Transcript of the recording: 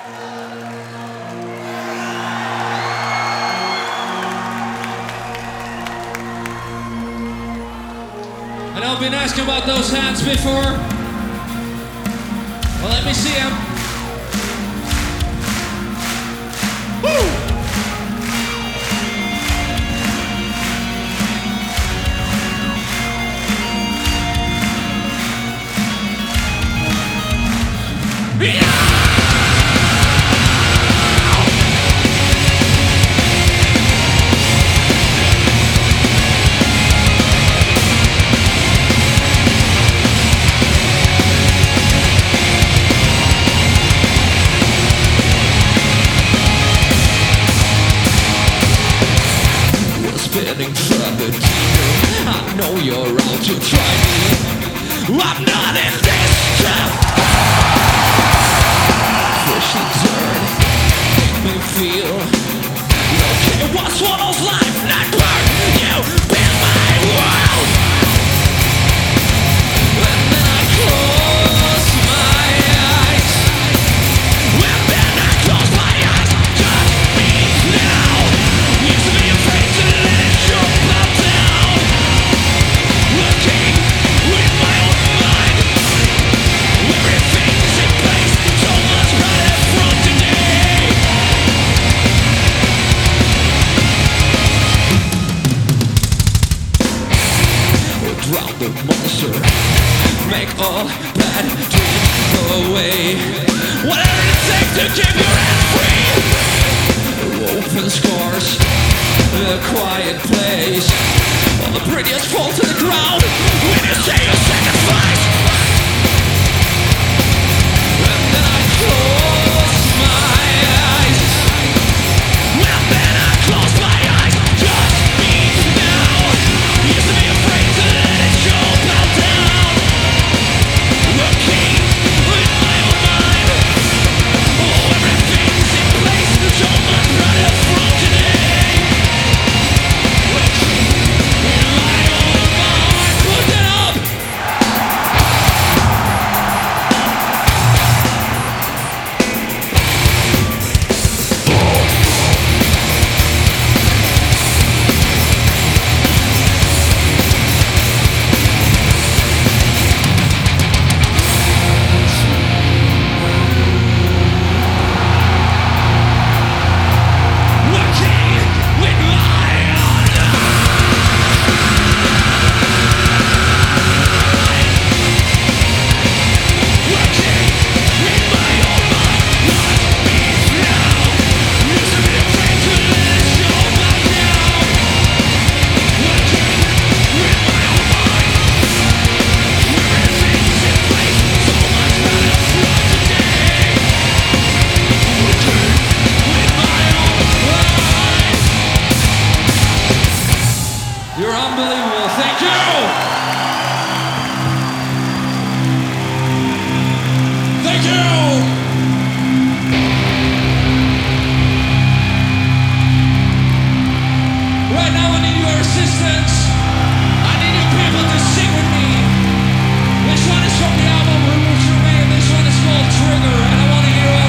And I've been asking about those hands before. Well, let me see them. Woo! Yeah! Spinning trouble, I know you're out to try me. I'm not in this trap. Push and turn, make me feel okay. What's one of life not burn? You in my world. And then I close my eyes. And then I close my eyes. Just me now. Used to be afraid to let it show up down. Looking with my own mind. Everything's in place. So much better from today. Drown the monster. Make all bad dreams go away. Whatever it takes to keep your hands free. Open scars, a quiet place. All the prettiest fall to the ground when you say your sacrifice. And then I close my eyes. And then I close my eyes. Just me now. Used to be afraid to let it show out down. Looking with my own mind. Oh, everything's in place. So much better from today. Looking in my own mind. Put it up. You're unbelievable. Thank you. Thank you. Right now I need your assistance. I need you people to sing with me. This one is from the album Remove Your Man. This one is called Trigger, and I want to hear